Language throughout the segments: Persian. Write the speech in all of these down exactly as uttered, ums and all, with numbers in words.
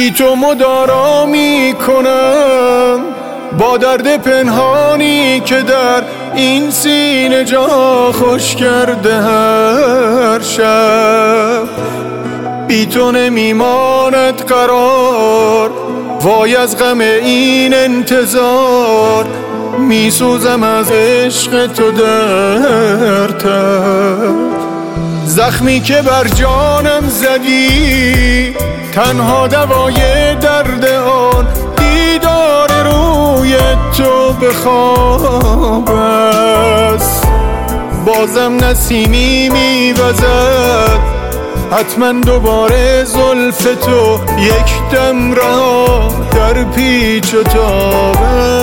بی تو مدارا می کنم با درد پنهانی که در این سینه جا خوش کرده هر شب. بی تو نمیماند قرار، وای از غم این انتظار، می سوزم از عشق تو در تب. زخمی که بر جانم زدی تنها دوای درد آن دیدار روی تو به خواب است. بازم نسیمی میوزد، حتما دوباره زلف تو یک دم رها در پیچ و تاب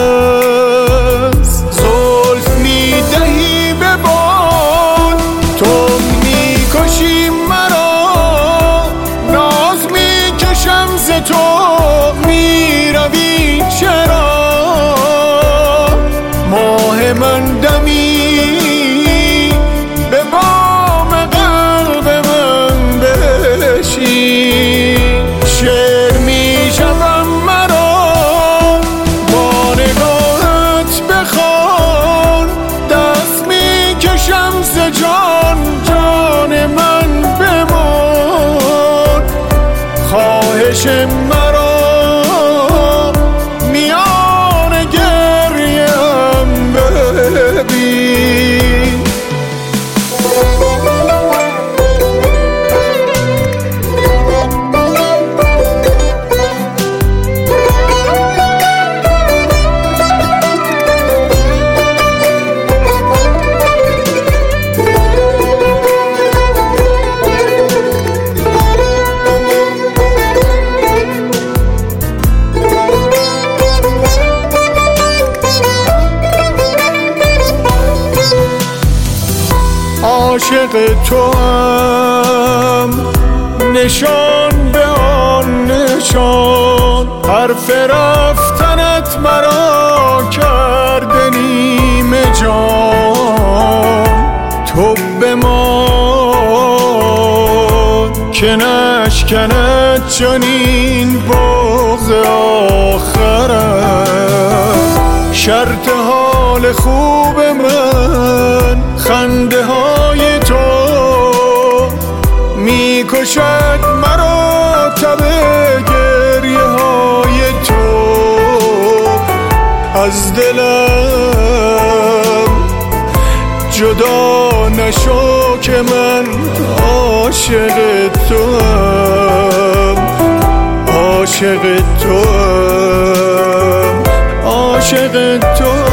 است. زلف میدهی به باد، تو میکشی مرا، ناز میکشم ز تو، میروی چرا؟ ماه من دمی به بام قلب من بشین، شعر میشوم مرا با نگاهت بخوان، دست میکشم ز جان، جان من بمان. خواهش مرا میان گریم ببین. عاشق توام نشان به آن نشان، حرف رفتنت مرا کرده نیمه جان. تو بمان که نشکند چنین بغض آخرم. شرط حال خوب من خنده های تو میکشد مرا، تب گریه های تو از دلم جدا نشو که من عاشق توام، عاشق توام، عاشق توام.